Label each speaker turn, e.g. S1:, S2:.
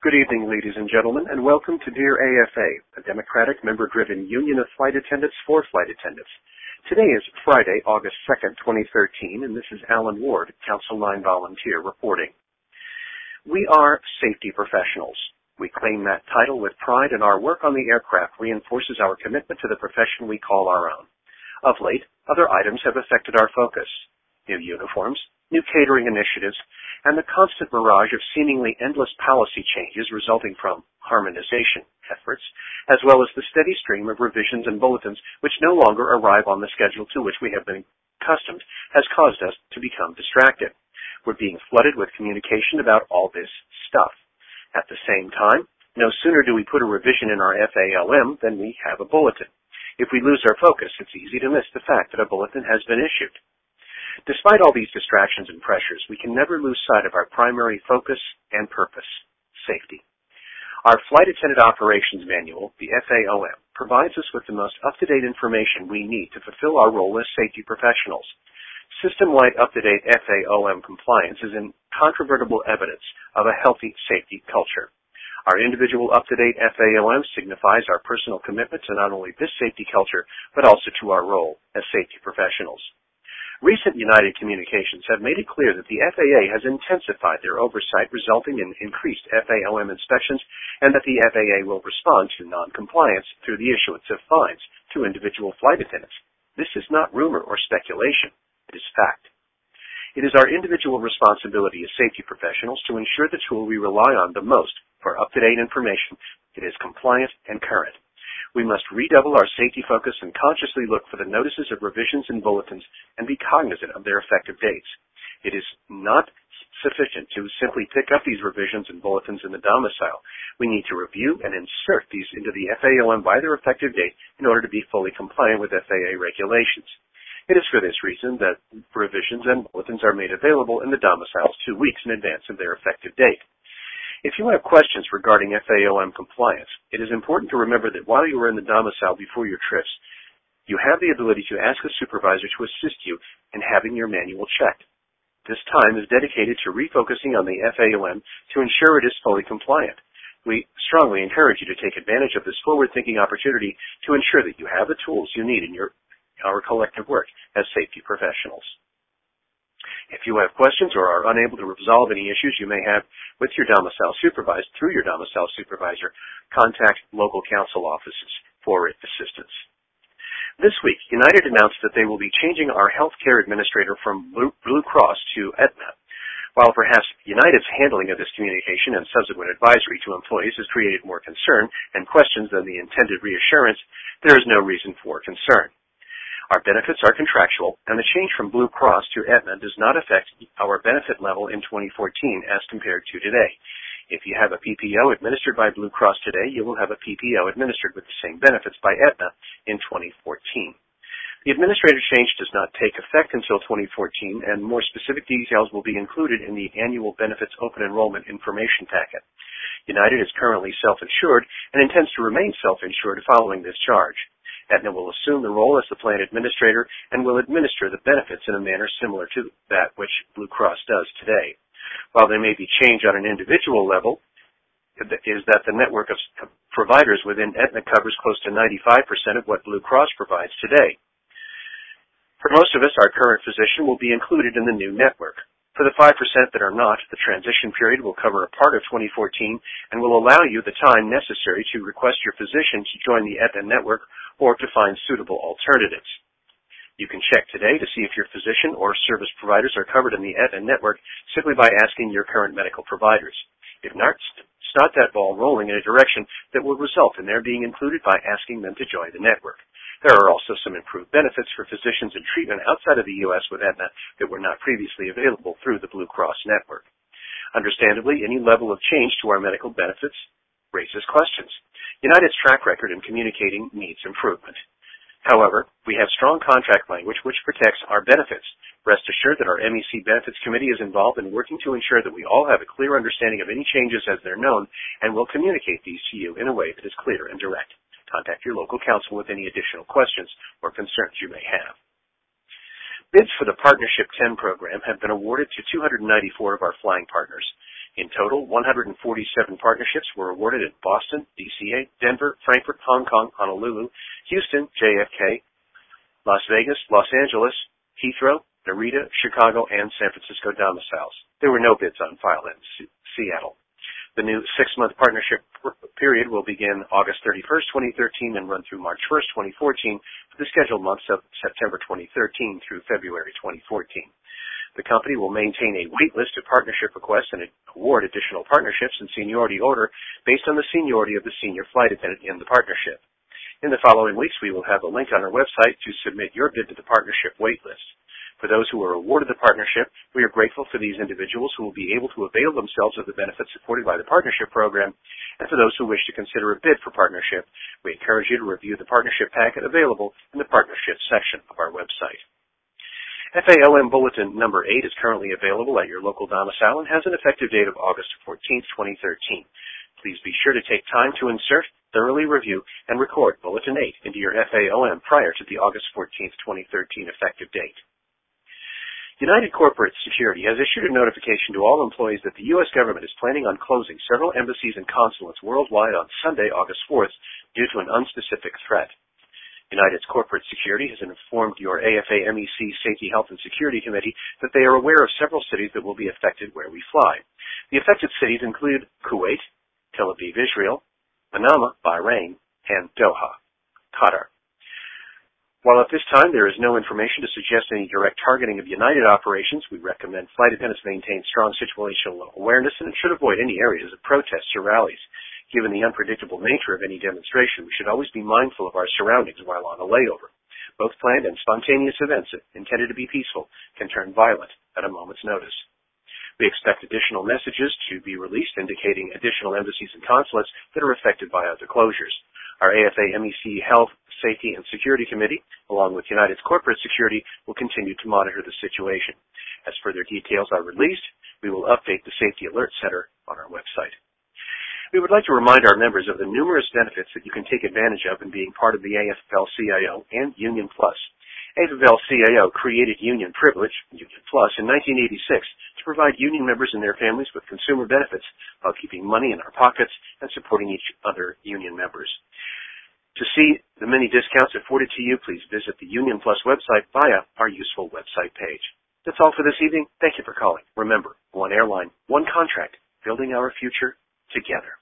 S1: Good evening, ladies and gentlemen, and welcome to Dear AFA, a democratic, member-driven union of flight attendants for flight attendants. Today is Friday, August 2nd, 2013, and this is Alan Ward, Council 9 volunteer, reporting. We are safety professionals. We claim that title with pride, and our work on the aircraft reinforces our commitment to the profession we call our own. Of late, other items have affected our focus. New uniforms, new catering initiatives, and the constant mirage of seemingly endless policy changes resulting from harmonization efforts, as well as the steady stream of revisions and bulletins which no longer arrive on the schedule to which we have been accustomed, has caused us to become distracted. We're being flooded with communication about all this stuff. At the same time, no sooner do we put a revision in our FALM than we have a bulletin. If we lose our focus, it's easy to miss the fact that a bulletin has been issued. Despite all these distractions and pressures, we can never lose sight of our primary focus and purpose, safety. Our Flight Attendant Operations Manual, the FAOM, provides us with the most up-to-date information we need to fulfill our role as safety professionals. System-wide up-to-date FAOM compliance is incontrovertible evidence of a healthy safety culture. Our individual up-to-date FAOM signifies our personal commitment to not only this safety culture, but also to our role as safety professionals. Recent United communications have made it clear that the FAA has intensified their oversight, resulting in increased FAOM inspections, and that the FAA will respond to noncompliance through the issuance of fines to individual flight attendants. This is not rumor or speculation. It is fact. It is our individual responsibility as safety professionals to ensure the tool we rely on the most for up-to-date information. It is compliant and current. We must redouble our safety focus and consciously look for the notices of revisions and bulletins and be cognizant of their effective dates. It is not sufficient to simply pick up these revisions and bulletins in the domicile. We need to review and insert these into the FAOM by their effective date in order to be fully compliant with FAA regulations. It is for this reason that revisions and bulletins are made available in the domiciles 2 weeks in advance of their effective date. If you have questions regarding FAOM compliance, it is important to remember that while you are in the domicile before your trips, you have the ability to ask a supervisor to assist you in having your manual checked. This time is dedicated to refocusing on the FAOM to ensure it is fully compliant. We strongly encourage you to take advantage of this forward-thinking opportunity to ensure that you have the tools you need in our collective work as safety professionals. If you have questions or are unable to resolve any issues you may have with your domicile supervisor, contact local council offices for assistance. This week, United announced that they will be changing our healthcare administrator from Blue Cross to Aetna. While perhaps United's handling of this communication and subsequent advisory to employees has created more concern and questions than the intended reassurance, there is no reason for concern. Our benefits are contractual, and the change from Blue Cross to Aetna does not affect our benefit level in 2014 as compared to today. If you have a PPO administered by Blue Cross today, you will have a PPO administered with the same benefits by Aetna in 2014. The administrative change does not take effect until 2014, and more specific details will be included in the annual benefits open enrollment information packet. United is currently self-insured and intends to remain self-insured following this charge. Aetna will assume the role as the plan administrator and will administer the benefits in a manner similar to that which Blue Cross does today. While there may be change on an individual level, is that the network of providers within Aetna covers close to 95% of what Blue Cross provides today. For most of us, our current physician will be included in the new network. For the 5% that are not, the transition period will cover a part of 2014 and will allow you the time necessary to request your physician to join the Aetna network or to find suitable alternatives. You can check today to see if your physician or service providers are covered in the Aetna network simply by asking your current medical providers. If not, start that ball rolling in a direction that will result in their being included by asking them to join the network. There are also some improved benefits for physicians in treatment outside of the U.S. with Aetna that were not previously available through the Blue Cross network. Understandably, any level of change to our medical benefits raises questions. United's track record in communicating needs improvement. However, we have strong contract language which protects our benefits. Rest assured that our MEC Benefits Committee is involved in working to ensure that we all have a clear understanding of any changes as they're known and will communicate these to you in a way that is clear and direct. Contact your local council with any additional questions or concerns you may have. Bids for the Partnership 10 program have been awarded to 294 of our flying partners. In total, 147 partnerships were awarded at Boston, DCA, Denver, Frankfurt, Hong Kong, Honolulu, Houston, JFK, Las Vegas, Los Angeles, Heathrow, Narita, Chicago, and San Francisco domiciles. There were no bids on file in Seattle. The new 6-month partnership period will begin August 31st, 2013 and run through March 1st, 2014 for the scheduled months of September 2013 through February 2014. The company will maintain a wait list of partnership requests and award additional partnerships in seniority order based on the seniority of the senior flight attendant in the partnership. In the following weeks, we will have a link on our website to submit your bid to the partnership wait list. For those who are awarded the partnership, we are grateful for these individuals who will be able to avail themselves of the benefits supported by the partnership program, and for those who wish to consider a bid for partnership, we encourage you to review the partnership packet available in the partnership section of our website. FAOM Bulletin Number 8 is currently available at your local domicile and has an effective date of August 14th, 2013. Please be sure to take time to insert, thoroughly review, and record Bulletin 8 into your FAOM prior to the August 14th, 2013 effective date. United Corporate Security has issued a notification to all employees that the U.S. government is planning on closing several embassies and consulates worldwide on Sunday, August 4th, due to an unspecific threat. United's Corporate Security has informed your AFA MEC Safety, Health, and Security Committee that they are aware of several cities that will be affected where we fly. The affected cities include Kuwait, Tel Aviv, Israel, Manama, Bahrain, and Doha, Qatar. While at this time there is no information to suggest any direct targeting of United operations, we recommend flight attendants maintain strong situational awareness and should avoid any areas of protests or rallies. Given the unpredictable nature of any demonstration, we should always be mindful of our surroundings while on a layover. Both planned and spontaneous events intended to be peaceful can turn violent at a moment's notice. We expect additional messages to be released indicating additional embassies and consulates that are affected by other closures. Our AFA MEC Health, Safety, and Security Committee, along with United's Corporate Security, will continue to monitor the situation. As further details are released, we will update the Safety Alert Center on our website. We would like to remind our members of the numerous benefits that you can take advantage of in being part of the AFL-CIO and Union Plus. AFL-CIO created Union Privilege, Union Plus, in 1986 to provide union members and their families with consumer benefits while keeping money in our pockets and supporting each other union members. To see the many discounts afforded to you, please visit the Union Plus website via our useful website page. That's all for this evening. Thank you for calling. Remember, one airline, one contract, building our future together.